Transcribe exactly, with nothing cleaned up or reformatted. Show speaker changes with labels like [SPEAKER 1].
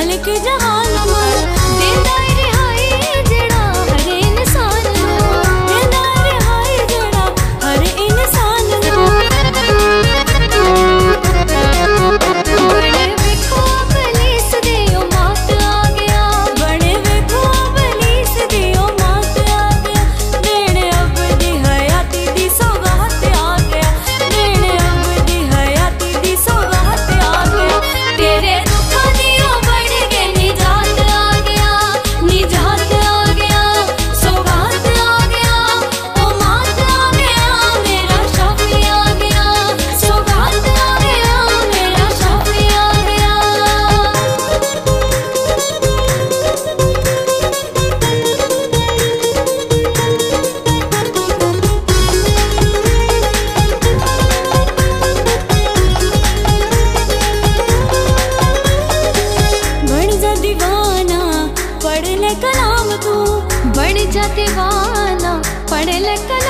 [SPEAKER 1] मलिक जहान देंदा रिहाई जेड़ा हर इंसान देंदा रिहाई जेड़ा हर इंसान बड़े वेखो पुलिस दे ओ मौत आ गया बड़े वेखो पुलिस दे ओ मौत आ गया देने अब दी हयाती दी सौगात आ गया देने अब दी हयाती दी सौगात आ गया तेरे दुखों दी ओ बढ़ के निजात आ गया निजात आ गया सौगात आ गया ओ मौत आ गया मेरा शाफी आ गया सौगात आ गया मेरा शाफी आ गया बन जा दीवाना पढ़ ले कलाम तू बन जा दीवाना पढ़ ले कलाम